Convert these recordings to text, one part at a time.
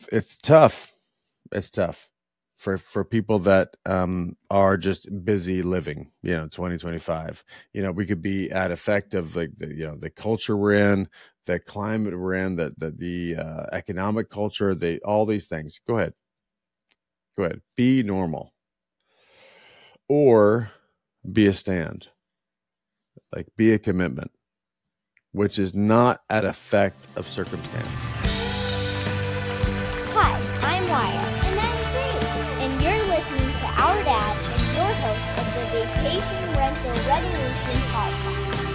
it's tough. It's tough for people that are just busy living, 2025. We could be at effect of the culture we're in, the climate we're in, the economic culture, all these things. Go ahead. Be normal or be a stand, like be a commitment, which is not at effect of circumstance. Hi, I'm Wyatt. And I'm Grace. And you're listening to Our Dad and your host of the Vacation Rental Revolution podcast.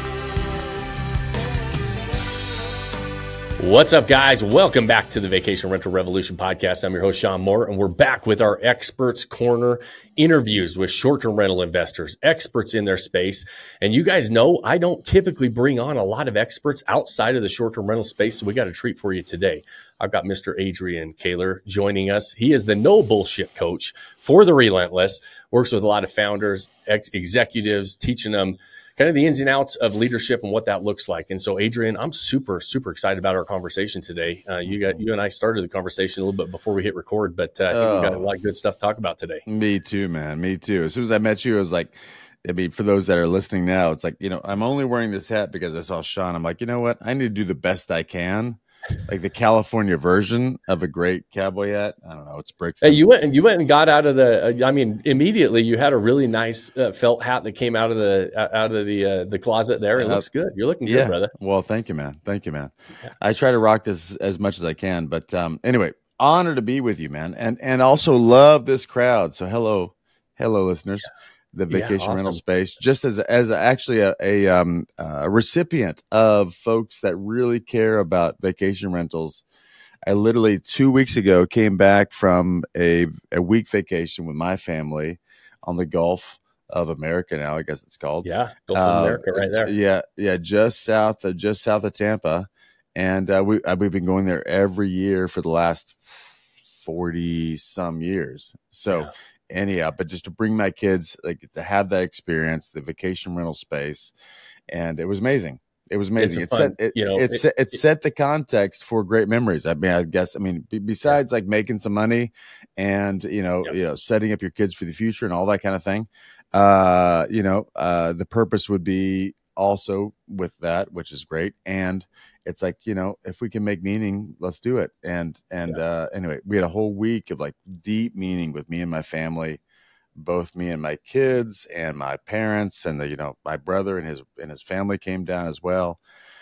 What's up, guys? Welcome back to the Vacation Rental Revolution podcast. I'm your host, Sean Moore, and we're back with our Experts Corner interviews with short-term rental investors, experts in their space. And you guys know I don't typically bring on a lot of experts outside of the short-term rental space, so we got a treat for you today. I've got Mr. Adrian Kaler joining us. He is the no bullshit coach for the Relentless, works with a lot of founders, executives, teaching them kind of the ins and outs of leadership and what that looks like. And so, Adrian, I'm super, super excited about our conversation today. You and I started the conversation a little bit before we hit record, but I think we got a lot of good stuff to talk about today. Me too, man. Me too. As soon as I met you, I was like, for those that are listening now, it's like, I'm only wearing this hat because I saw Sean. I'm like, you know what? I need to do the best I can. Like the California version of a great cowboy hat. I don't know. It's Brixton. Hey, you went and got out of the. Immediately you had a really nice felt hat that came out of the closet there. It looks good. You're looking good, brother. Well, thank you, man. Yeah. I try to rock this as much as I can, but anyway, honor to be with you, man, and also love this crowd. So hello, listeners. Yeah. The vacation rental space, just as actually a recipient of folks that really care about vacation rentals. I literally 2 weeks ago came back from a week vacation with my family on the Gulf of America. Now I guess it's called Gulf of America, right there. Yeah, just south of Tampa, and we've been going there every year for the last 40 some years. So. Yeah. Anyhow, but just to bring my kids, like to have that experience, the vacation rental space, and it was amazing. It set the context for great memories. Besides like making some money and setting up your kids for the future and all that kind of thing. The purpose would be also with that, which is great. And it's like, if we can make meaning, let's do it. And anyway, we had a whole week of like deep meaning with me and my family, both me and my kids and my parents, and my brother and his family came down as well.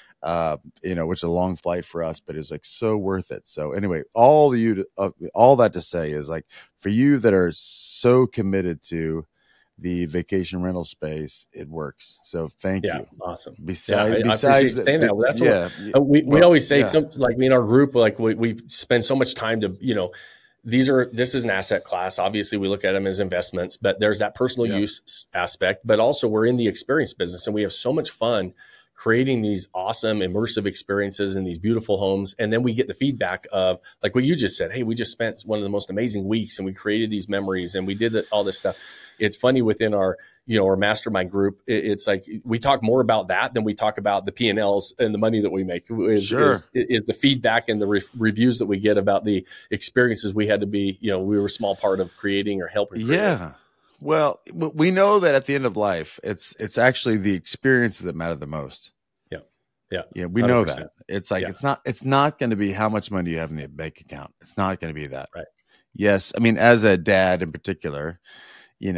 Which is a long flight for us, but it's like so worth it. So anyway, all that to say is like, for you that are so committed to the vacation rental space, it works. So thank you. Awesome. Besides, I appreciate you saying that. Well, that's we always say, like in our group, like we spend so much time to, this is an asset class. Obviously we look at them as investments, but there's that personal use aspect, but also we're in the experience business and we have so much fun creating these awesome immersive experiences in these beautiful homes. And then we get the feedback of like what you just said, hey, we just spent one of the most amazing weeks and we created these memories and we did all this stuff. It's funny within our mastermind group. It's like we talk more about that than we talk about the P&Ls and the money that we make. Is the feedback and the reviews that we get about the experiences we had to be. We were a small part of creating or helping create. Yeah. Well, we know that at the end of life, it's actually the experiences that matter the most. Yeah. We 100%. Know that. It's like it's not going to be how much money you have in the bank account. It's not going to be that. Right. Yes, I mean, as a dad in particular, we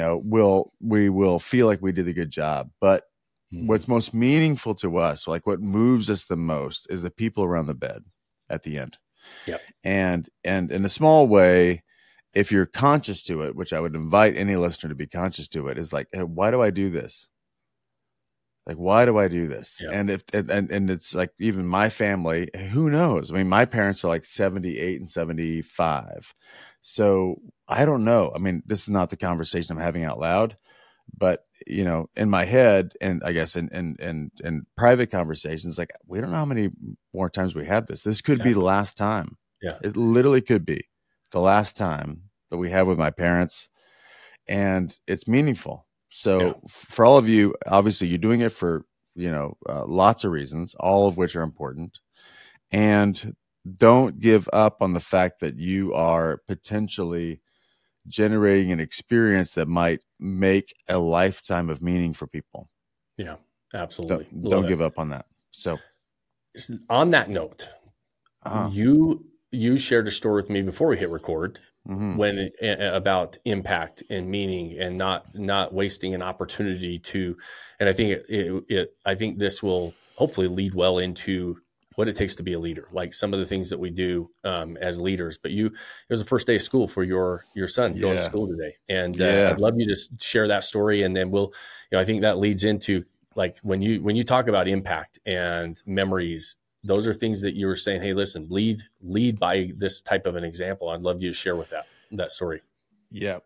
will feel like we did a good job, but what's most meaningful to us, like what moves us the most, is the people around the bed at the end. Yep. And in a small way, if you're conscious to it, which I would invite any listener to be conscious to it, is like, hey, why do I do this? Like, why do I do this? Yeah. And it's like, even my family, who knows? I mean, my parents are like 78 and 75. So I don't know. I mean, this is not the conversation I'm having out loud, but in my head, and I guess in private conversations, like, we don't know how many more times we have this. This could be the last time. Yeah. It literally could be the last time that we have with my parents, and it's meaningful. So for all of you, obviously you're doing it for, lots of reasons, all of which are important. And don't give up on the fact that you are potentially generating an experience that might make a lifetime of meaning for people. Yeah, absolutely. Don't give up on that. So on that note, you shared a story with me before we hit record when about impact and meaning and not wasting an opportunity to, and I think I think this will hopefully lead well into what it takes to be a leader, like some of the things that we do as leaders. But it was the first day of school for your son going to school today. And I'd love you to share that story. And then I think that leads into like when you talk about impact and memories, those are things that you were saying, hey, listen, lead by this type of an example. I'd love you to share with that story. Yep.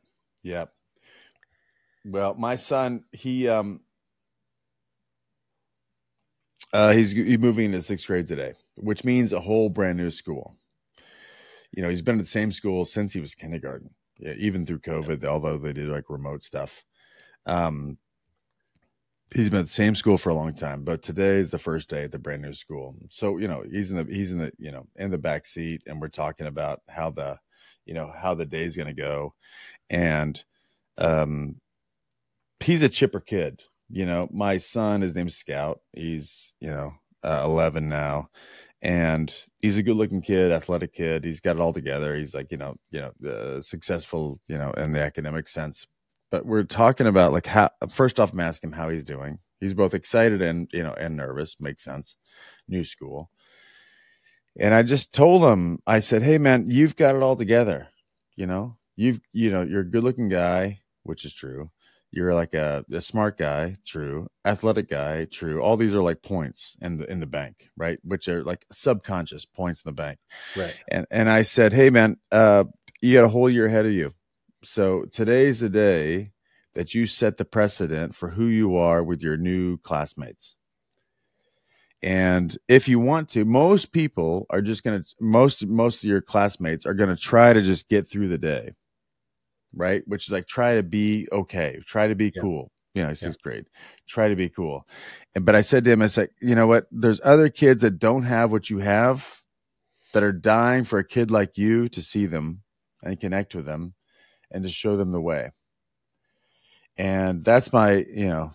Well, my son, he's moving into 6th grade today, which means a whole brand new school. He's been at the same school since he was kindergarten, even through COVID, although they did like remote stuff. He's been at the same school for a long time, but today is the first day at the brand new school. So, he's in the back seat, and we're talking about how the day's going to go. And, he's a chipper kid. My son, his name's Scout. He's, 11 now, and he's a good looking kid, athletic kid. He's got it all together. He's like, successful, in the academic sense. But we're talking about like how, first off, I'm asking him how he's doing. He's both excited and nervous. Makes sense. New school. And I just told him, I said, hey man, you've got it all together. You're a good looking guy, which is true. You're like a smart guy, true. Athletic guy, true. All these are like points in the bank, right? Which are like subconscious points in the bank. Right. And I said, hey man, you got a whole year ahead of you. So today's the day that you set the precedent for who you are with your new classmates. And if you want to, most people are just going to, most of your classmates are going to try to just get through the day, right? Which is like, try to be okay. Try to be cool. 6th grade, try to be cool. But I said to him, I said, you know what? There's other kids that don't have what you have that are dying for a kid like you to see them and connect with them and to show them the way. And that's my,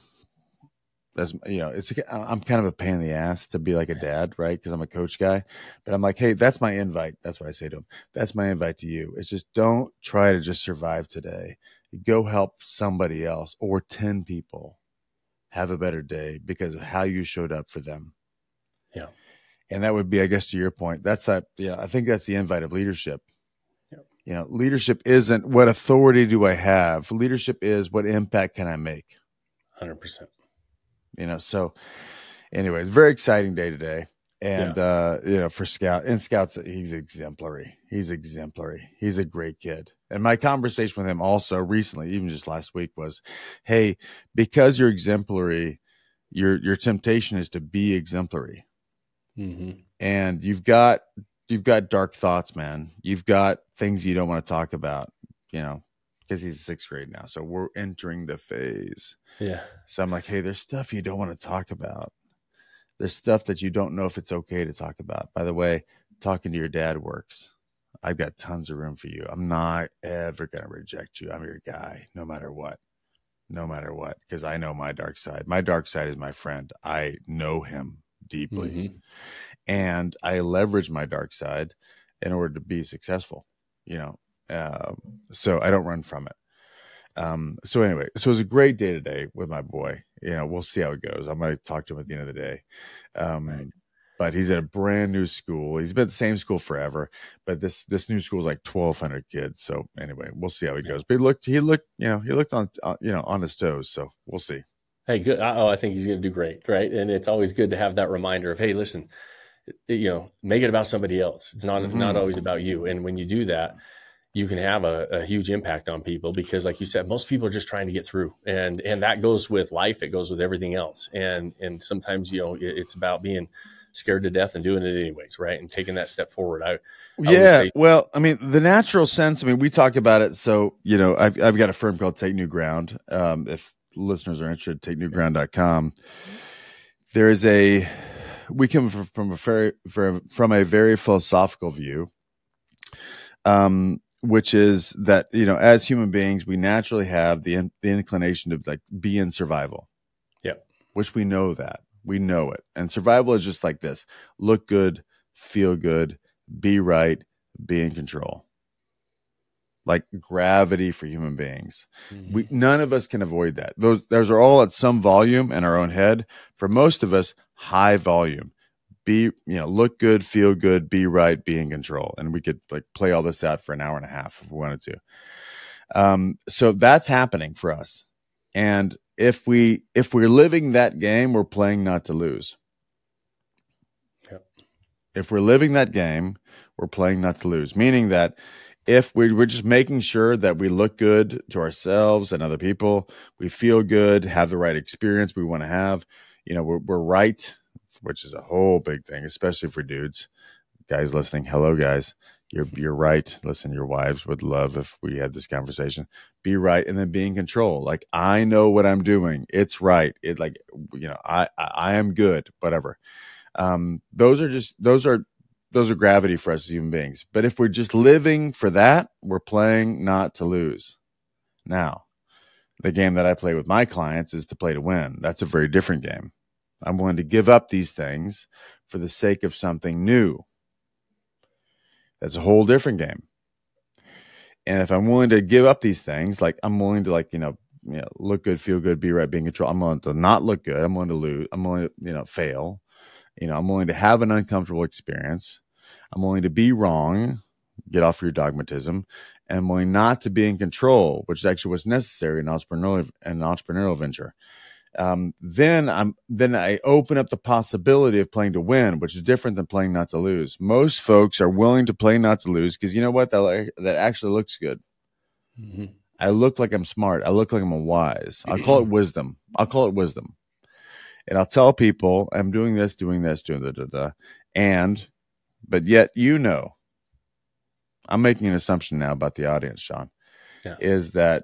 I'm kind of a pain in the ass to be like a dad, right? Because I'm a coach guy, but I'm like, hey, that's my invite. That's what I say to him. That's my invite to you. It's just don't try to just survive today. Go help somebody else or 10 people have a better day because of how you showed up for them. Yeah. And that would be, I guess, to your point, I think that's the invite of leadership. Leadership isn't what authority do I have. Leadership is what impact can I make? 100%. So anyways, very exciting day today. And, for Scout's, he's exemplary. He's a great kid. And my conversation with him also recently, even just last week, was, hey, because you're exemplary, your temptation is to be exemplary. Mm-hmm. And you've got dark thoughts, man. You've got things you don't want to talk about, because he's 6th grade now. So we're entering the phase. Yeah. So I'm like, hey, there's stuff you don't want to talk about. There's stuff that you don't know if it's okay to talk about. By the way, talking to your dad works. I've got tons of room for you. I'm not ever going to reject you. I'm your guy, no matter what, because I know my dark side. My dark side is my friend. I know him deeply. Mm-hmm. And I leverage my dark side in order to be successful, so I don't run from it. So anyway, so it was a great day today with my boy. We'll see how it goes. I'm going to talk to him at the end of the day. Right. But he's at a brand new school. He's been at the same school forever, but this new school is like 1,200 kids. So anyway, we'll see how he goes. But he looked on his toes. So we'll see. Hey, good. I think he's going to do great. Right. And it's always good to have that reminder of, hey, listen, make it about somebody else. It's not always about you. And when you do that, you can have a huge impact on people because, like you said, most people are just trying to get through, and that goes with life. It goes with everything else. And sometimes, it's about being scared to death and doing it anyways. Right. And taking that step forward. Well, I mean, the natural sense, we talk about it. So, I've got a firm called Take New Ground. If listeners are interested, takenewground.com. There is we come from a very philosophical view, which is that, as human beings, we naturally have the inclination to like be in survival. Yeah. Which we know it. And survival is just like this: look good, feel good, be right, be in control. Like gravity for human beings. Mm-hmm. None of us can avoid that. Those are all at some volume in our own head. For most of us, high volume. Look good, feel good, be right, be in control. And we could like play all this out for an hour and a half if we wanted to. So that's happening for us. And if we're living that game, we're playing not to lose. Yep. If we're living that game, we're playing not to lose. Meaning that if we're just making sure that we look good to ourselves and other people, we feel good, have the right experience we want to have, we're right, which is a whole big thing, especially for dudes. Guys listening, hello guys. You're right. Listen, your wives would love if we had this conversation. Be right, and then be in control. Like, I know what I'm doing. It's right. I am good. Whatever. Those are gravity for us as human beings. But if we're just living for that, we're playing not to lose. Now, the game that I play with my clients is to play to win. That's a very different game. I'm willing to give up these things for the sake of something new. That's a whole different game. And if I'm willing to give up these things, like I'm willing to look good, feel good, be right, be in control. I'm willing to not look good. I'm willing to lose. I'm willing to, fail. I'm willing to have an uncomfortable experience. I'm willing to be wrong, get off your dogmatism, and I'm willing not to be in control, which is actually what's necessary in an entrepreneurial venture. Then I open up the possibility of playing to win, which is different than playing not to lose. Most folks are willing to play not to lose because you know what? That actually looks good. Mm-hmm. I look like I'm smart. I look like I'm wise. I'll call it wisdom. And I'll tell people I'm doing this, doing that. But yet, I'm making an assumption now about the audience, Sean, is that,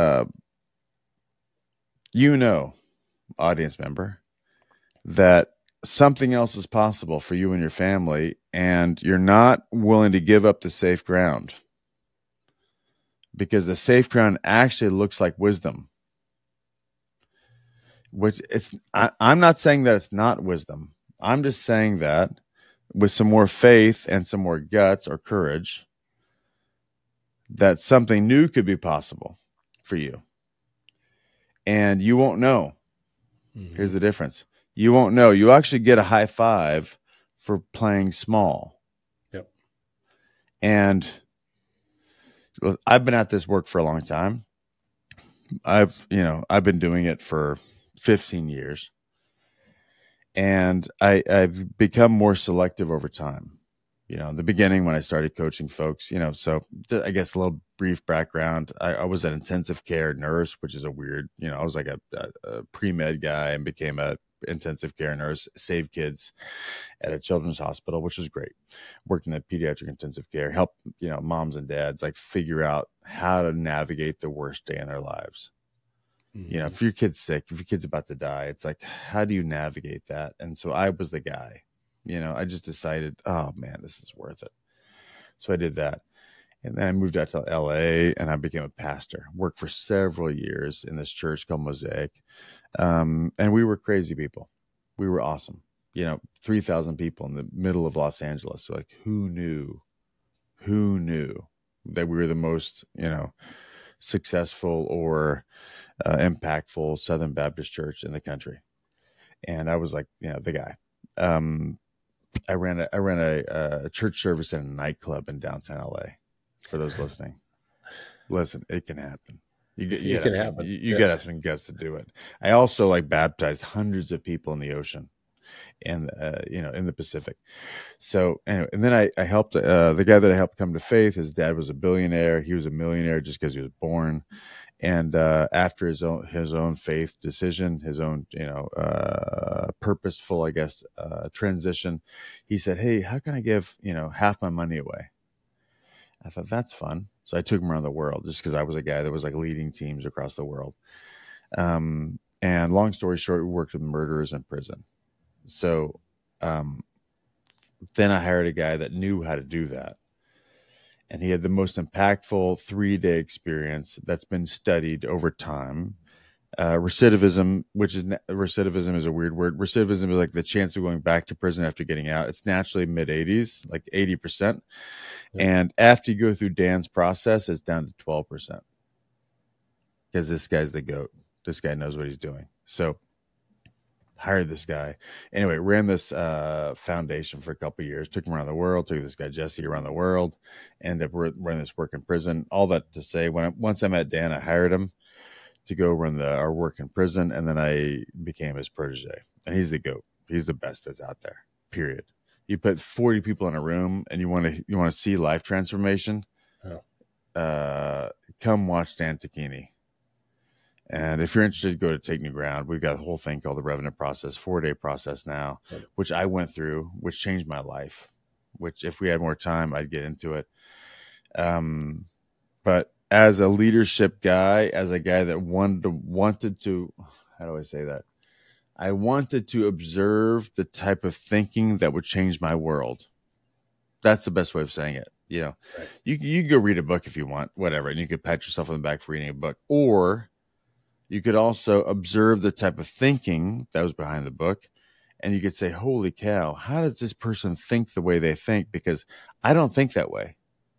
audience member, that something else is possible for you and your family, and you're not willing to give up the safe ground because the safe ground actually looks like wisdom. I'm not saying that it's not wisdom. I'm just saying that with some more faith and some more guts or courage, that something new could be possible for you. And you won't know. Mm-hmm. Here's the difference. You won't know. You actually get a high five for playing small. Yep. And I've been at this work for a long time. I've been doing it for 15 years. And I've become more selective over time. In the beginning when I started coaching folks, so I guess a little brief background. I was an intensive care nurse, which is a weird, I was like a pre-med guy and became a intensive care nurse, saved kids at a children's hospital, which was great. Worked in a pediatric intensive care, helped, moms and dads like figure out how to navigate the worst day in their lives. Mm-hmm. If your kid's sick, if your kid's about to die, it's like, how do you navigate that? And so I was the guy. I just decided, oh man, this is worth it. So I did that. And then I moved out to LA and I became a pastor, worked for several years in this church called Mosaic. And we were crazy people. We were awesome. 3,000 people in the middle of Los Angeles. So like, who knew that we were the most, successful or impactful Southern Baptist church in the country? And I was like, the guy. I ran a church service in a nightclub in downtown LA. For those listening, listen, it can happen. You got to have some guts to do it. I also baptized hundreds of people in the ocean, and in the Pacific. So anyway, and then I helped the guy that I helped come to faith. His dad was a billionaire. He was a millionaire just because he was born. And after his own faith decision, his own purposeful, I guess, transition, he said, "Hey, how can I give half my money away?" I thought that's fun, so I took him around the world just because I was a guy that was leading teams across the world. And long story short, we worked with murderers in prison. So then I hired a guy that knew how to do that. And he had the most impactful 3-day experience that's been studied over time. Recidivism is a weird word. Recidivism is like the chance of going back to prison after getting out. It's naturally mid-80s, like 80%. Yeah. And after you go through Dan's process, it's down to 12%. Because this guy's the GOAT. This guy knows what he's doing. So hired this guy. Anyway, ran this foundation for a couple of years, took him around the world, took this guy Jesse around the world, ended up running this work in prison. All that to say, once I met Dan, I hired him to go run our work in prison, and then I became his protege. And he's the GOAT. He's the best that's out there, period. You put 40 people in a room and you want to see life transformation, come watch Dan Tacchini. And if you're interested, go to Take New Ground. We've got a whole thing called the Revenant Process, 4-day process now, which I went through, which changed my life, which if we had more time, I'd get into it. But as a leadership guy, as a guy that wanted to, how do I say that? I wanted to observe the type of thinking that would change my world. That's the best way of saying it. You know, right. You can go read a book if you want, whatever, and you could pat yourself on the back for reading a book, or you could also observe the type of thinking that was behind the book, and you could say, holy cow, how does this person think the way they think? Because I don't think that way.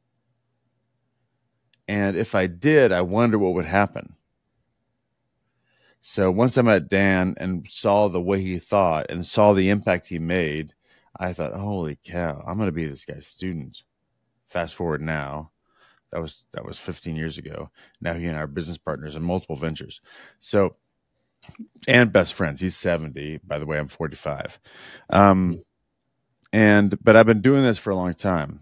And if I did, I wonder what would happen. So once I met Dan and saw the way he thought and saw the impact he made, I thought, holy cow, I'm going to be this guy's student. Fast forward now. That was 15 years ago. Now he and I are business partners in multiple ventures. So, and best friends. He's 70. By the way, I'm 45. But I've been doing this for a long time.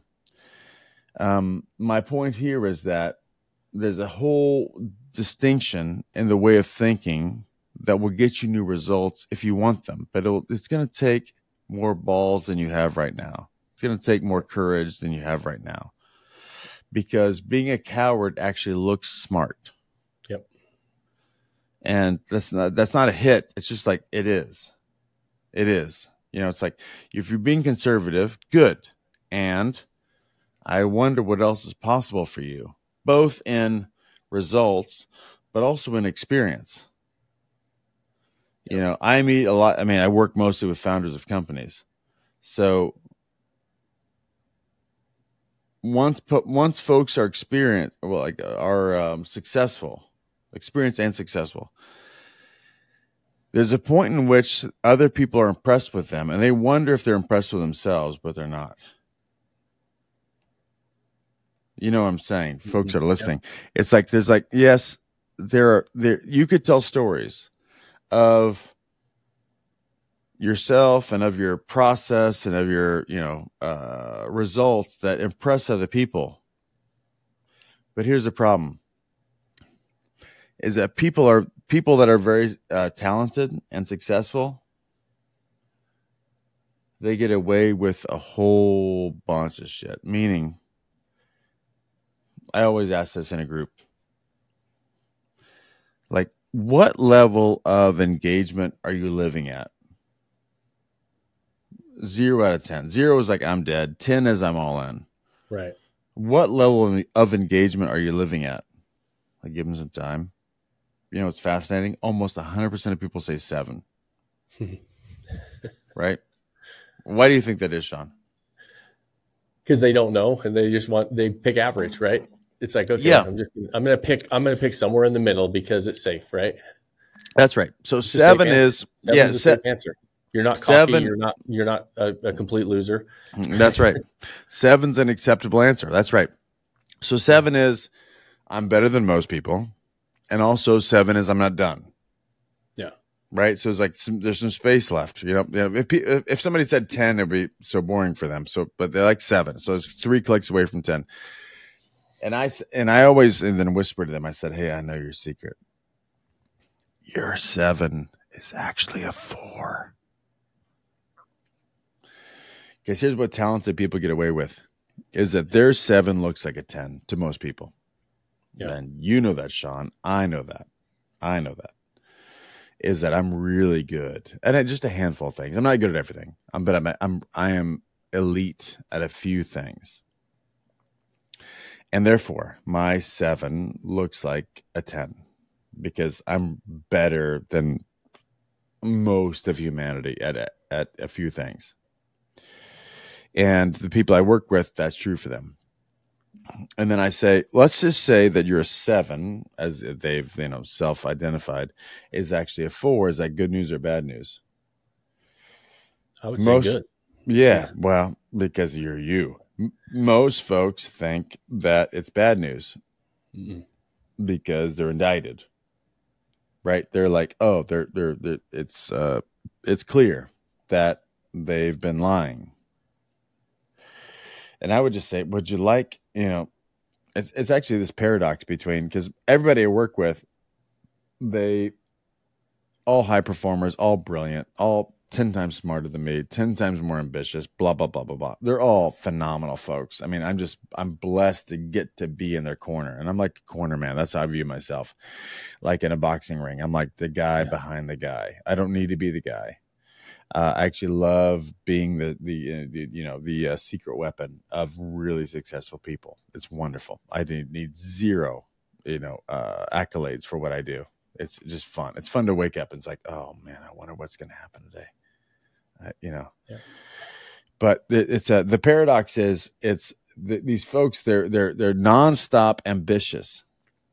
My point here is that there's a whole distinction in the way of thinking that will get you new results if you want them. But it's going to take more balls than you have right now. It's going to take more courage than you have right now. Because being a coward actually looks smart. Yep. And that's not a hit. It's just like, it is. It is. You know, it's like, if you're being conservative, good. And I wonder what else is possible for you, both in results, but also in experience. Yep. You know, I meet a lot. I mean, I work mostly with founders of companies. So once folks are experienced, successful, experienced and successful, there's a point in which other people are impressed with them, and they wonder if they're impressed with themselves, but they're not. You know what I'm saying? Folks that are listening. Yep. It's like, yes, there you could tell stories of yourself and of your process and of your, results that impress other people. But here's the problem, is that people that are very talented and successful, they get away with a whole bunch of shit. Meaning, I always ask this in a group, like, what level of engagement are you living at? 0 out of 10. 0 is like, I'm dead. 10 is I'm all in. Right. What level of engagement are you living at? I give them some time. You know, it's fascinating. Almost 100% of people say 7. Right? Why do you think that is, Sean? Because they don't know, and they pick average, right? It's like, okay, yeah. I'm gonna pick somewhere in the middle because it's safe, right? That's right. So 7 is the safe answer. You're not cocky. 7, you're not a complete loser. That's right. 7's an acceptable answer. That's right. So 7 is, I'm better than most people, and also 7 is, I'm not done. Yeah. Right. So it's like there's some space left. You know, if somebody said 10, it'd be so boring for them. So, but they like 7. So it's 3 clicks away from 10. And I always then whisper to them. I said, "Hey, I know your secret. Your 7 is actually a 4." Because here's what talented people get away with, is that their 7 looks like a 10 to most people. Yeah. And you know that, Sean. I know that. is that I'm really good at just a handful of things. I'm not good at everything. I am elite at a few things. And therefore, my 7 looks like a 10 because I'm better than most of humanity at a few things. And the people I work with, that's true for them. And then I say, let's just say that you're a 7, as they've self-identified, is actually a 4. Is that good news or bad news? I would say good. Yeah, well, because you're you. Most folks think that it's bad news because they're indicted, right? They're like, oh, it's clear that they've been lying. And I would just say, would you like, it's actually this paradox between, because everybody I work with, they all high performers, all brilliant, all 10 times smarter than me, 10 times more ambitious, blah, blah, blah, blah, blah. They're all phenomenal folks. I mean, I'm blessed to get to be in their corner. And I'm like a corner man. That's how I view myself. Like in a boxing ring, I'm like the guy behind the guy. I don't need to be the guy. I actually love being the secret weapon of really successful people. It's wonderful. I need zero, accolades for what I do. It's just fun. It's fun to wake up and it's like, oh man, I wonder what's going to happen today. But it's the paradox is these folks, they're nonstop ambitious,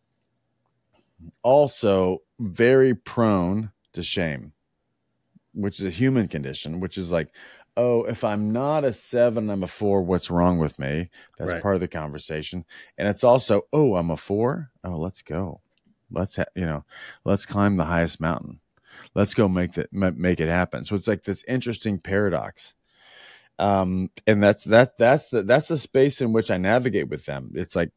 also very prone to shame, which is a human condition, which is like, oh, if I'm not a 7, I'm a 4. What's wrong with me? That's part of the conversation. And it's also, oh, I'm a 4. Oh, let's go. Let's climb the highest mountain. Let's go make it happen. So it's like this interesting paradox. And that's the space in which I navigate with them. It's like,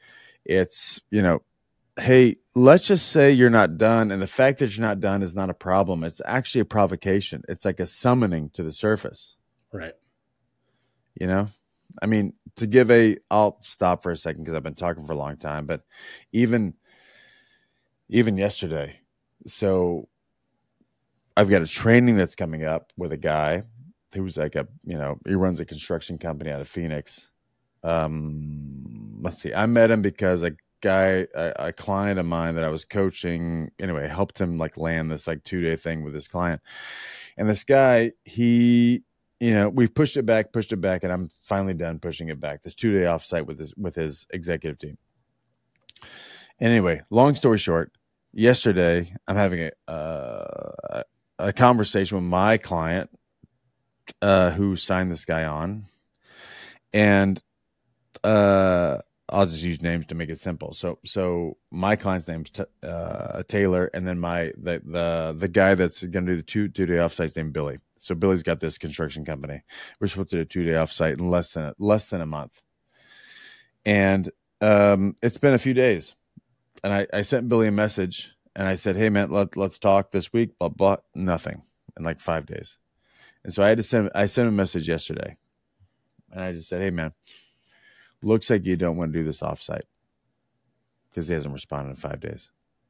hey, let's just say you're not done. And the fact that you're not done is not a problem. It's actually a provocation. It's like a summoning to the surface. Right. I mean, I'll stop for a second because I've been talking for a long time, but even yesterday. So I've got a training that's coming up with a guy who's like he runs a construction company out of Phoenix. Let's see. I met him because a client of mine that I was coaching, anyway, helped him like land this like 2-day thing with this client. And this guy, we've pushed it back, and I'm finally done pushing it back. This 2-day offsite with his executive team. Anyway, long story short, yesterday I'm having a conversation with my client who signed this guy on, and I'll just use names to make it simple. So my client's name's Taylor, and then the guy that's going to do the 2-day offsite's named Billy. So Billy's got this construction company. We're supposed to do a 2-day offsite in less than a month, and it's been a few days. And I sent Billy a message and I said, hey man, let's talk this week, blah, blah, nothing in like 5 days. And so I sent him a message yesterday and I just said, hey man, looks like you don't want to do this offsite, because he hasn't responded in 5 days.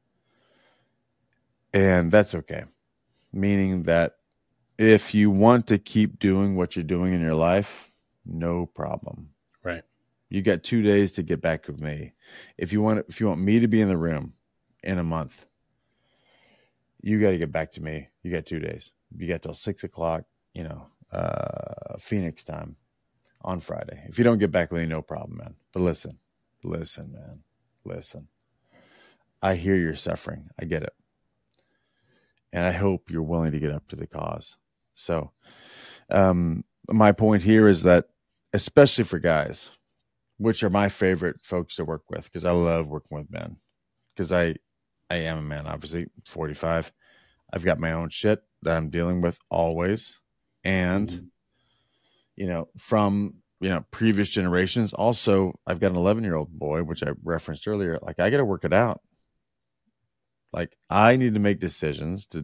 And that's okay. Meaning that if you want to keep doing what you're doing in your life, no problem. Right. You got 2 days to get back with me. If you want me to be in the room in a month, you got to get back to me. You got 2 days. You got till 6:00, Phoenix time on Friday. If you don't get back with me, no problem, man. But listen, man, listen. I hear you're suffering. I get it. And I hope you're willing to get up to the cause. So, my point here is that, especially for guys, which are my favorite folks to work with, because I love working with men, because I am a man, obviously, 45. I've got my own shit that I'm dealing with always. And, from, previous generations, also, I've got an 11-year-old boy, which I referenced earlier. Like, I got to work it out. Like, I need to make decisions to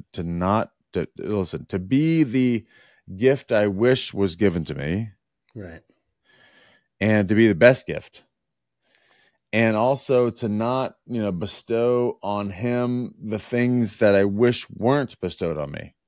be the gift I wish was given to me. Right. And to be the best gift. and also to not, bestow on him the things that I wish weren't bestowed on me.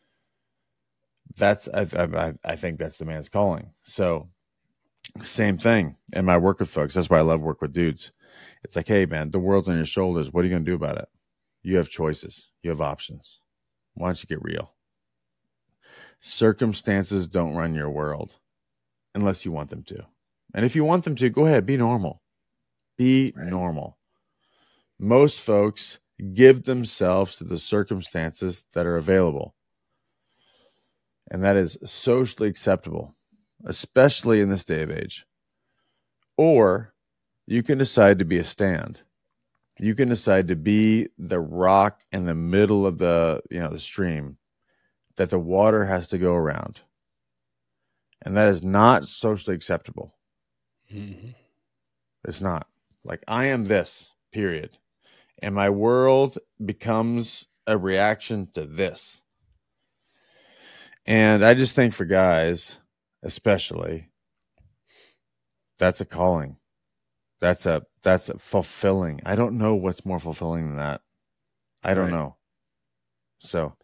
I think that's the man's calling. So same thing in my work with folks. That's why I love work with dudes. It's like, hey man, the world's on your shoulders. What are you going to do about it? You have choices. You have options. Why don't you get real? Circumstances don't run your world unless you want them to. And if you want them to, go ahead, be normal. Be normal. Most folks give themselves to the circumstances that are available. And that is socially acceptable, especially in this day of age. Or you can decide to be a stand. You can decide to be the rock in the middle of the stream that the water has to go around. And that is not socially acceptable. Mm-hmm. It's not. Like, I am this, period. And my world becomes a reaction to this. And I just think for guys, especially, that's a calling. That's a fulfilling. I don't know what's more fulfilling than that. I don't know. So,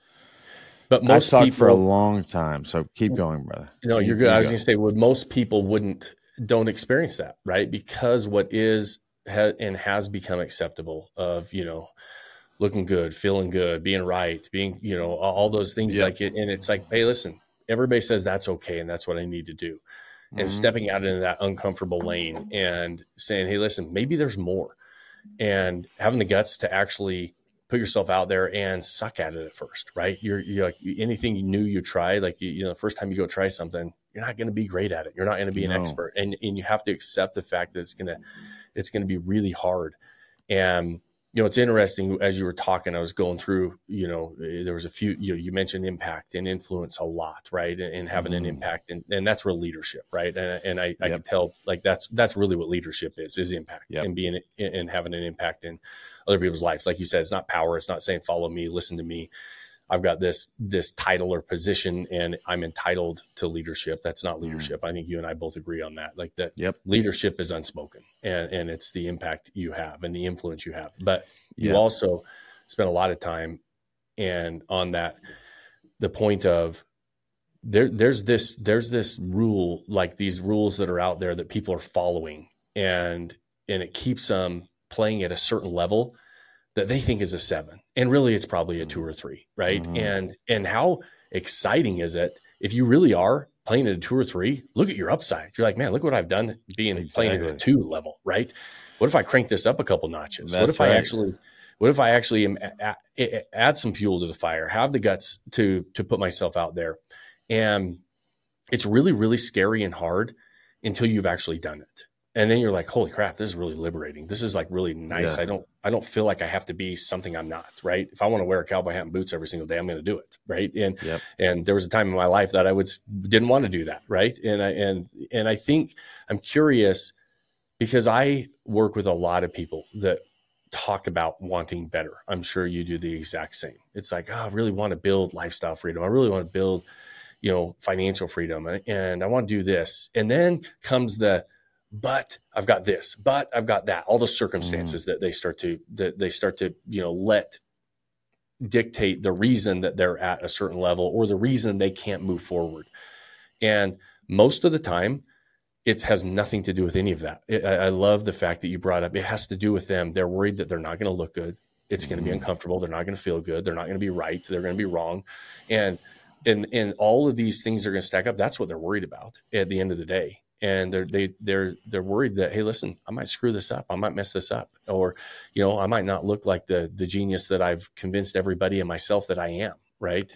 but most I've talked for a long time. So keep going, brother. No, you're good. I was going to say, most people don't experience that, right? Because what is and has become acceptable of, looking good, feeling good, being right, being, all those things like it. And it's like, hey, listen, everybody says that's okay. And that's what I need to do. And stepping out into that uncomfortable lane and saying, hey, listen, maybe there's more, and having the guts to actually put yourself out there and suck at it at first, right? You're like, anything new you try, like, the first time you go try something, you're not going to be great at it. You're not going to be an expert. And you have to accept the fact that it's going to be really hard. And, it's interesting, as you were talking, I was going through, there was a few, you mentioned impact and influence a lot, right? And having an impact, and that's real leadership, right? And I can tell, like, that's really what leadership is impact, and being and having an impact in other people's lives. Like you said, it's not power. It's not saying, follow me, listen to me. I've got this title or position and I'm entitled to leadership. That's not leadership. I think you and I both agree on that. Like that leadership is unspoken, and it's the impact you have and the influence you have. But you also spend a lot of time and on that, the point of there's this rule, like these rules that are out there that people are following, and it keeps them playing at a certain level that they think is a 7, and really it's probably a 2 or 3, right? And how exciting is it if you really are playing at a 2 or 3? Look at your upside. You're like, man, look what I've done playing at a 2 level, right? What if I crank this up a couple notches? What if I actually add some fuel to the fire, have the guts to put myself out there? And it's really, really scary and hard until you've actually done it. And then you're like, holy crap, this is really liberating. This is like really nice. Yeah. I don't feel like I have to be something I'm not, right? If I want to wear a cowboy hat and boots every single day, I'm going to do it, right? And there was a time in my life that I didn't want to do that, right? And I think I'm curious, because I work with a lot of people that talk about wanting better. I'm sure you do the exact same. It's like, I really want to build lifestyle freedom. I really want to build, financial freedom, and I want to do this. And then comes but I've got this, but I've got that, all the circumstances that they start to let dictate the reason that they're at a certain level, or the reason they can't move forward. And most of the time it has nothing to do with any of that. I love the fact that you brought up, it has to do with them. They're worried that they're not going to look good. It's going to be uncomfortable. They're not going to feel good. They're not going to be right. They're going to be wrong. And all of these things are going to stack up. That's what they're worried about at the end of the day. And they're worried that, hey, listen, I might screw this up. I might mess this up. Or, I might not look like the genius that I've convinced everybody and myself that I am. Right.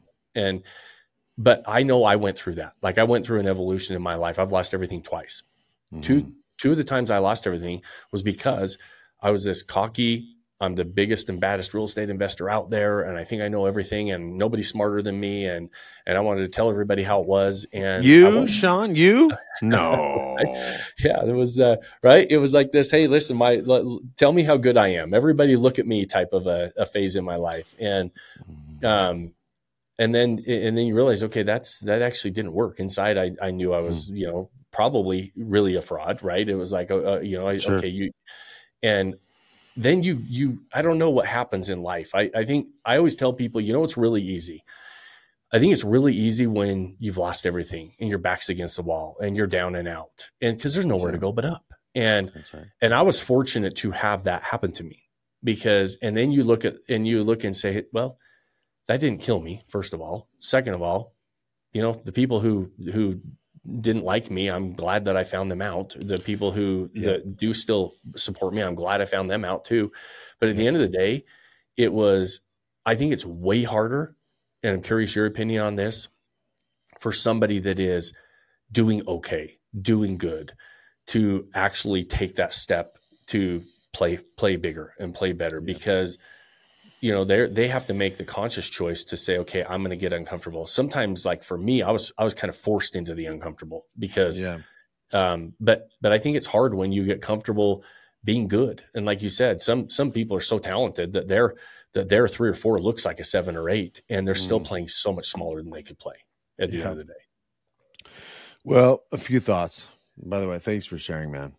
But I know I went through that. Like, I went through an evolution in my life. I've lost everything twice. Two of the times I lost everything was because I was this cocky, I'm the biggest and baddest real estate investor out there, and I think I know everything, and nobody's smarter than me, and I wanted to tell everybody how it was. And Sean, you? No. Yeah, it was right. It was like this, hey, listen, tell me how good I am. Everybody look at me type of a phase in my life. And then you realize, okay, that actually didn't work. Inside, I knew I was, probably really a fraud, right? It was like, Sure. okay, and then I don't know what happens in life. I think I always tell people, it's really easy. I think it's really easy when you've lost everything and your back's against the wall and you're down and out, and because there's nowhere to go but up. And I was fortunate to have that happen to me, and then you look and say, well, that didn't kill me. First of all, second of all, the people who didn't like me, I'm glad that I found them out. The people that do still support me, I'm glad I found them out too. But at the end of the day, I think it's way harder, and I'm curious your opinion on this, for somebody that is doing okay, doing good, to actually take that step to play bigger and play better, because they have to make the conscious choice to say, okay, I'm going to get uncomfortable. Sometimes, like for me, I was kind of forced into the uncomfortable because, but I think it's hard when you get comfortable being good. And like you said, some people are so talented that their 3 or 4 looks like a 7 or 8, and they're still playing so much smaller than they could play at the end of the day. Well, a few thoughts. By the way, thanks for sharing, man.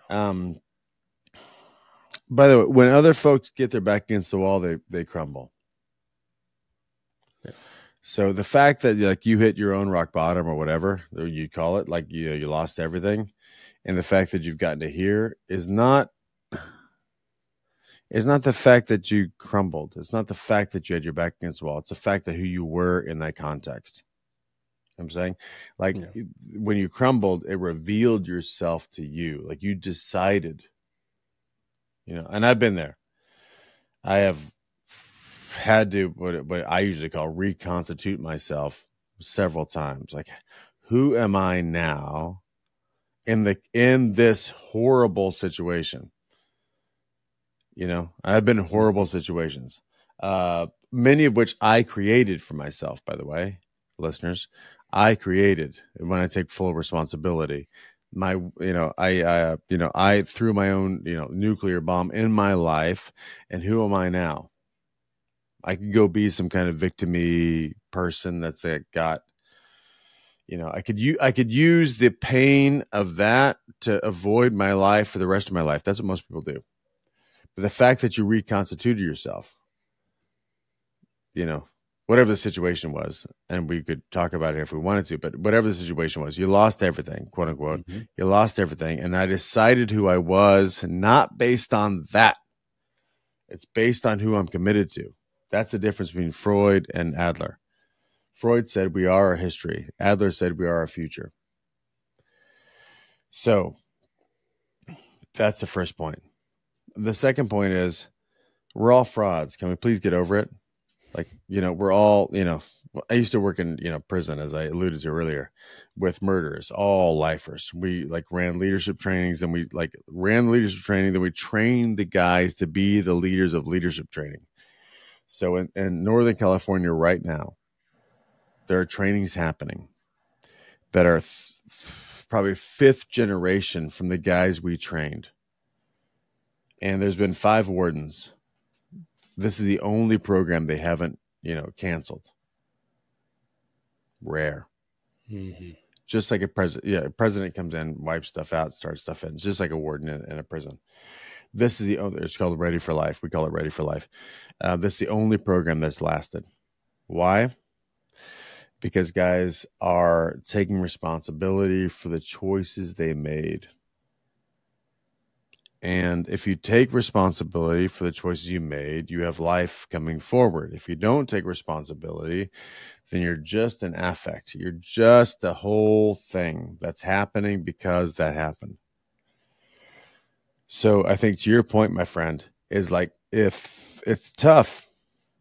By the way, when other folks get their back against the wall, they crumble. Yeah. So the fact that like you hit your own rock bottom or whatever you call it, like you lost everything, and the fact that you've gotten to here is not the fact that you crumbled. It's not the fact that you had your back against the wall. It's the fact that who you were in that context. I'm saying, like when you crumbled, it revealed yourself to you. Like you decided. And I've been there. I have had to what I usually call reconstitute myself several times. Like, who am I now in this horrible situation? I've been in horrible situations, many of which I created for myself, by the way, listeners. I created when I take full responsibility. I threw my own, nuclear bomb in my life. And who am I now? I could go be some kind of victim-y person that's got, I could use the pain of that to avoid my life for the rest of my life. That's what most people do. But the fact that you reconstituted yourself, whatever the situation was, and we could talk about it if we wanted to, but whatever the situation was, you lost everything, quote unquote. Mm-hmm. You lost everything. And I decided who I was, not based on that. It's based on who I'm committed to. That's the difference between Freud and Adler. Freud said we are our history. Adler said we are our future. So that's the first point. The second point is we're all frauds. Can we please get over it? Like, we're all, I used to work in, prison, as I alluded to earlier, with murderers, all lifers. We ran leadership trainings, and then we trained the guys to be the leaders of leadership training. So in Northern California right now, there are trainings happening that are probably 5th generation from the guys we trained. And there's been 5 wardens. This is the only program they haven't, canceled. Rare. Mm-hmm. Just like a president. A president comes in, wipes stuff out, starts stuff in. It's just like a warden in a prison. This is it's called Ready for Life. We call it Ready for Life. This is the only program that's lasted. Why? Because guys are taking responsibility for the choices they made. And if you take responsibility for the choices you made, you have life coming forward. If you don't take responsibility, then you're just an affect. You're just a whole thing that's happening because that happened. So I think to your point, my friend, is like, if it's tough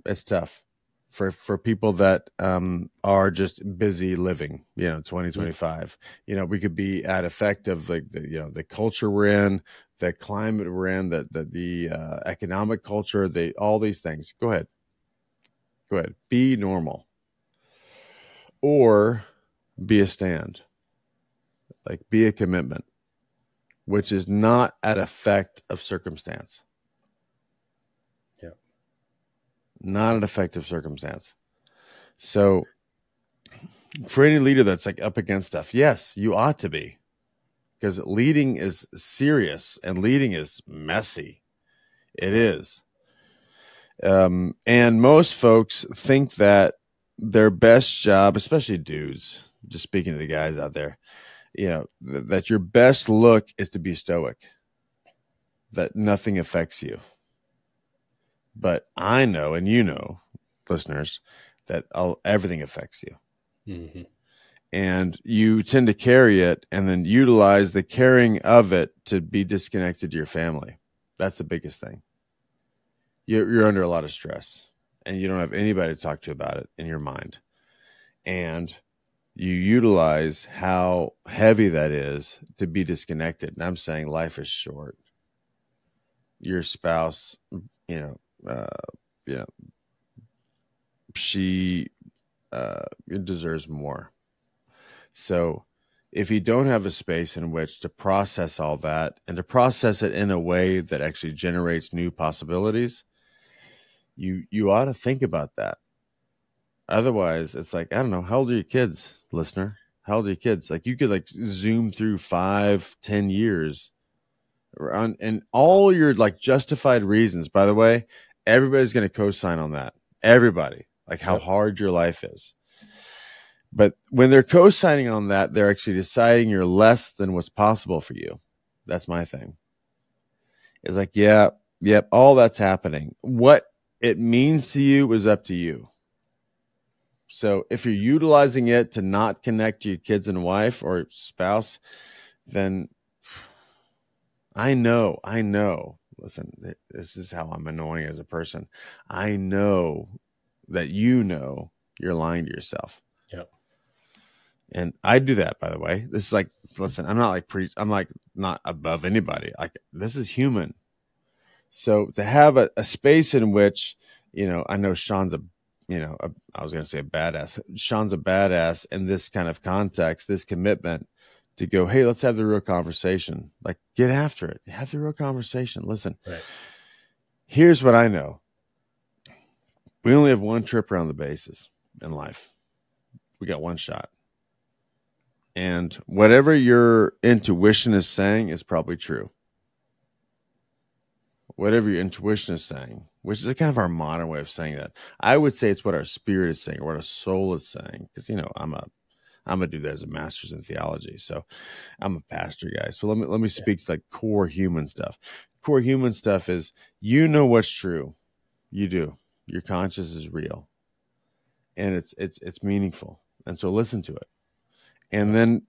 for people that are just busy living, 2025, we could be at effect of the culture we're in, the climate we're in, the economic culture, all these things. Go ahead. Be normal, or be a stand, be a commitment, which is not at effect of circumstance. Yeah. Not an effect of circumstance. So for any leader that's like up against stuff, yes, you ought to be, because leading is serious and leading is messy. It is. And most folks think that their best job, especially dudes, just speaking to the guys out there, that your best look is to be stoic, that nothing affects you. But I know, and listeners, that everything affects you. Mm-hmm. And you tend to carry it and then utilize the carrying of it to be disconnected to your family. That's the biggest thing. You're under a lot of stress and you don't have anybody to talk to about it in your mind. And you utilize how heavy that is to be disconnected. And I'm saying life is short. Your spouse, she deserves more. So if you don't have a space in which to process all that and to process it in a way that actually generates new possibilities, you ought to think about that. Otherwise, it's like, I don't know, how old are your kids, listener? How old are your kids? Like, you could like zoom through 5-10 years and all your like justified reasons. By the way, everybody's going to co-sign on that. Everybody, like how hard your life is. But when they're co-signing on that, they're actually deciding you're less than what's possible for you. That's my thing. It's like, yep, all that's happening. What it means to you is up to you. So if you're utilizing it to not connect to your kids and wife or spouse, then I know. Listen, this is how I'm annoying as a person. I know that you're lying to yourself. Yep. And I do that, by the way. This is like, listen, I'm not like I'm like not above anybody. Like, this is human. So to have a space in which, I know Sean's I was going to say a badass. Sean's a badass in this kind of context, this commitment to go, hey, let's have the real conversation. Like, get after it. Have the real conversation. Listen, right. Here's what I know. We only have one trip around the bases in life. We got one shot. And whatever your intuition is saying is probably true. Whatever your intuition is saying, which is kind of our modern way of saying that. I would say it's what our spirit is saying or what our soul is saying. Because, I'm a dude that has a master's in theology. So I'm a pastor guy. So let me speak to like core human stuff. Core human stuff is, what's true. You do. Your conscience is real. And it's meaningful. And so listen to it. And then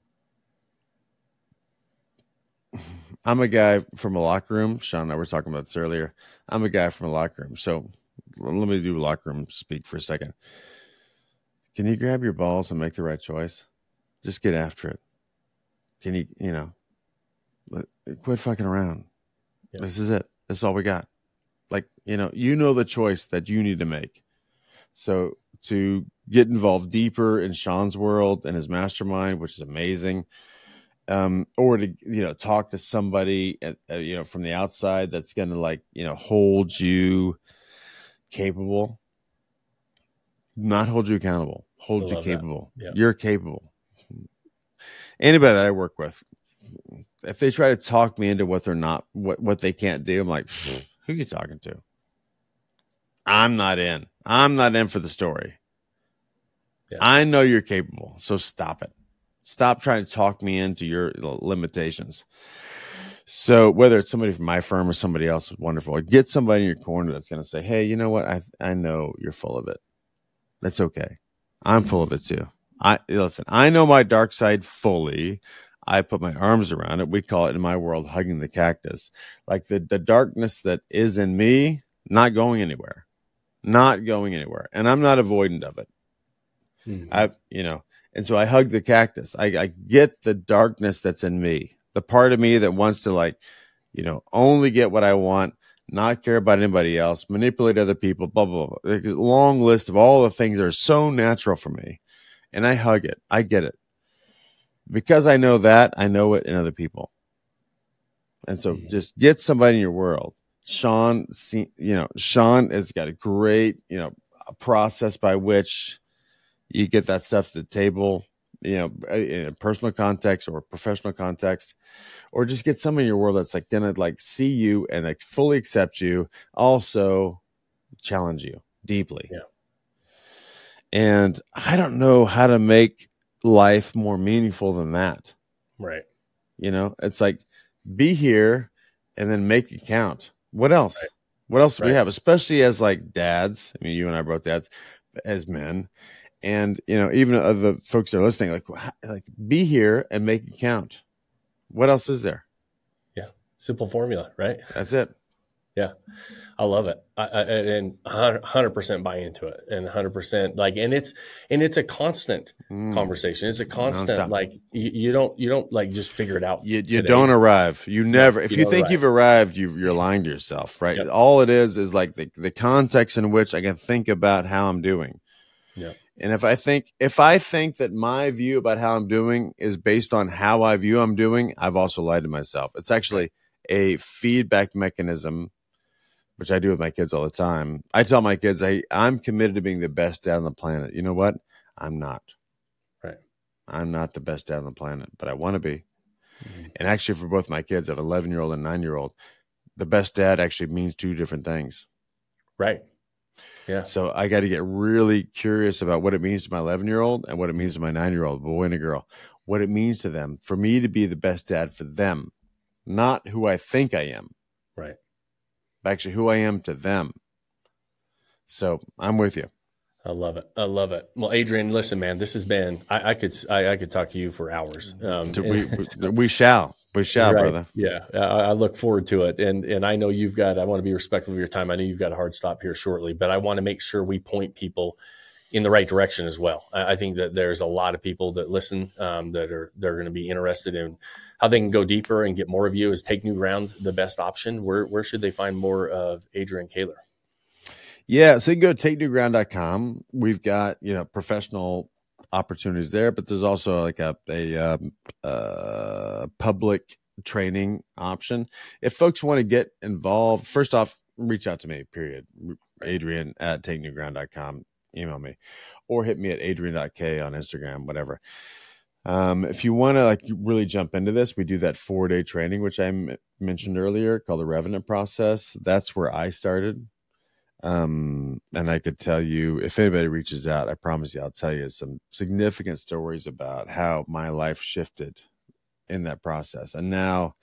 I'm a guy from a locker room. Sean and I were talking about this earlier. I'm a guy from a locker room. So let me do locker room speak for a second. Can you grab your balls and make the right choice? Just get after it. Can you, quit fucking around. Yeah. This is it. This is all we got. Like, the choice that you need to make. So to get involved deeper in Sean's world and his mastermind, which is amazing, or to, talk to somebody, from the outside that's going to hold you capable, not hold you accountable, hold you capable. Yep. You're capable. Anybody that I work with, if they try to talk me into what they're not, what they can't do, I'm like, who are you talking to? I'm not in for the story. Yeah. I know you're capable. So stop it. Stop trying to talk me into your limitations. So whether it's somebody from my firm or somebody else is wonderful. Get somebody in your corner that's going to say, hey, you know what? I know you're full of it. That's okay. I'm full of it too. I know my dark side fully. I put my arms around it. We call it in my world, hugging the cactus. Like the darkness that is in me, not going anywhere. And I'm not avoidant of it. Mm-hmm. And so I hug the cactus. I get the darkness that's in me, the part of me that wants to only get what I want, not care about anybody else, manipulate other people, blah, blah, blah. There's a long list of all the things that are so natural for me. And I hug it. I get it. Because I know that, I know it in other people. And so just get somebody in your world. Sean has got a great, process by which you get that stuff to the table, in a personal context or professional context, or just get someone in your world that's like gonna like see you and like fully accept you, also challenge you deeply. Yeah. And I don't know how to make life more meaningful than that. Right. It's like, be here and then make it count. What else? Right. What else do we have? Especially as like dads. I mean, you and I are both dads, as men. And, even other folks that are listening, like be here and make it count. What else is there? Yeah. Simple formula, right? That's it. Yeah. I love it. And 100% buy into it, and 100% and it's a constant conversation. It's a constant, nonstop. Like you don't like just figure it out. You don't arrive. You never, if you think you've arrived, you're lying to yourself, right? Yep. All it is like the context in which I can think about how I'm doing. Yeah. And if I think that my view about how I'm doing is based on how I view I'm doing, I've also lied to myself. It's actually a feedback mechanism, which I do with my kids all the time. I tell my kids, I'm committed to being the best dad on the planet. You know what? I'm not. Right. I'm not the best dad on the planet, but I want to be. Mm-hmm. And actually, for both my kids, I have an 11-year-old and 9-year-old, the best dad actually means two different things. Right. Yeah. So I got to get really curious about what it means to my 11-year-old and what it means to my 9-year-old, boy and a girl, what it means to them, for me to be the best dad for them, not who I think I am. Right. But actually who I am to them. So I'm with you. I love it. I love it. Well, Adrian, listen, man, this has been, I could talk to you for hours. We shall, right, brother. Yeah. I look forward to it. And I know I want to be respectful of your time. I know you've got a hard stop here shortly, but I want to make sure we point people in the right direction as well. I think that there's a lot of people that listen they're going to be interested in how they can go deeper and get more of you. Is Take New Ground the best option? Where should they find more of Adrian Kaler? Yeah, so you can go to takenewground.com. We've got, professional opportunities there, but there's also like a public training option. If folks want to get involved, first off, reach out to me, period. Adrian at takenewground.com. Email me or hit me at adrian.k on Instagram, whatever. If you want to really jump into this, we do that 4-day training, which I mentioned earlier, called the Revenant Process. That's where I started. And I could tell you, if anybody reaches out, I promise you, I'll tell you some significant stories about how my life shifted in that process. And now,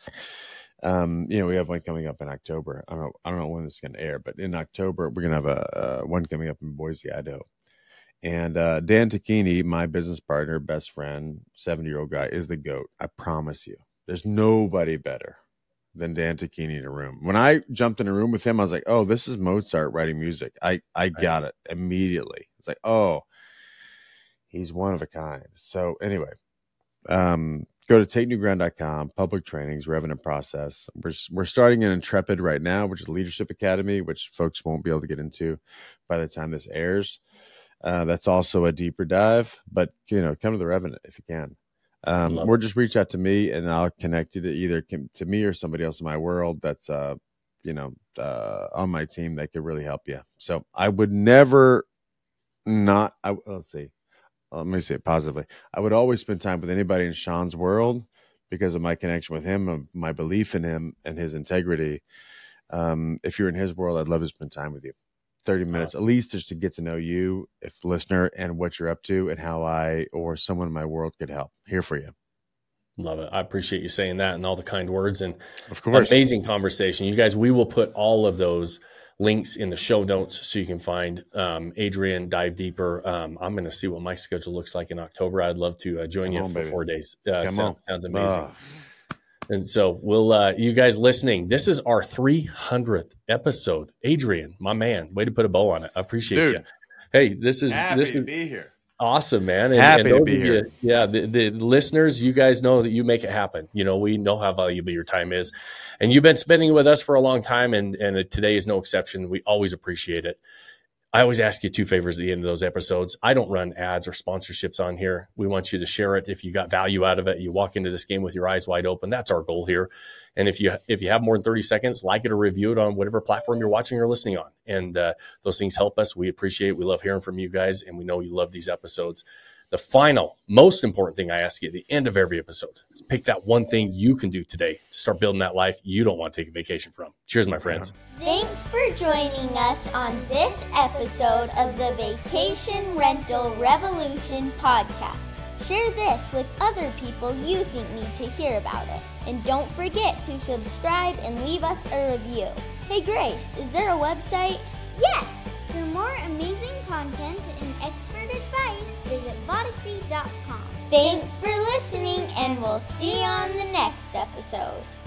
we have one coming up in October. I don't know when this is going to air, but in October, we're going to have one coming up in Boise, Idaho. And Dan Tacchini, my business partner, best friend, 70-year-old guy, is the GOAT. I promise you. There's nobody better than Dan Tacchini in a room. When I jumped in a room with him, I was like, oh, this is Mozart writing music. I got it immediately. It's like, oh, he's one of a kind. So anyway, go to takenewground.com, public trainings, Revenant Process. We're starting an Intrepid right now, which is Leadership Academy, which folks won't be able to get into by the time this airs. That's also a deeper dive, but come to the Revenant if you can. Or just reach out to me and I'll connect you to either to me or somebody else in my world that's, on my team that could really help you. So I would never let's see. Let me say it positively. I would always spend time with anybody in Sean's world because of my connection with him, of my belief in him and his integrity. If you're in his world, I'd love to spend time with you. 30 minutes, at least, just to get to know you, if listener, and what you're up to and how I or someone in my world could help. Here for you. Love it. I appreciate you saying that and all the kind words, and of course, amazing conversation. You guys, we will put all of those links in the show notes so you can find Adrian, dive deeper. I'm going to see what my schedule looks like in October. I'd love to join you for 4 days. Sounds amazing. And so we'll, you guys listening, this is our 300th episode. Adrian, my man, way to put a bow on it. I appreciate you. Hey, this is to be here. Awesome, man. Happy to be here. The listeners, you guys know that you make it happen. We know how valuable your time is, and you've been spending with us for a long time, and today is no exception. We always appreciate it. I always ask you 2 favors at the end of those episodes. I don't run ads or sponsorships on here. We want you to share it. If you got value out of it, you walk into this game with your eyes wide open. That's our goal here. And if you have more than 30 seconds, like it or review it on whatever platform you're watching or listening on. And those things help us. We appreciate it. We love hearing from you guys, and we know you love these episodes. The final, most important thing I ask you at the end of every episode is pick that one thing you can do today to start building that life you don't want to take a vacation from. Cheers, my friends. Thanks for joining us on this episode of the Vacation Rental Revolution podcast. Share this with other people you think need to hear about it. And don't forget to subscribe and leave us a review. Hey Grace, is there a website? Yes! For more amazing content and expert advice, visit Vodyssey.com. Thanks for listening, and we'll see you on the next episode.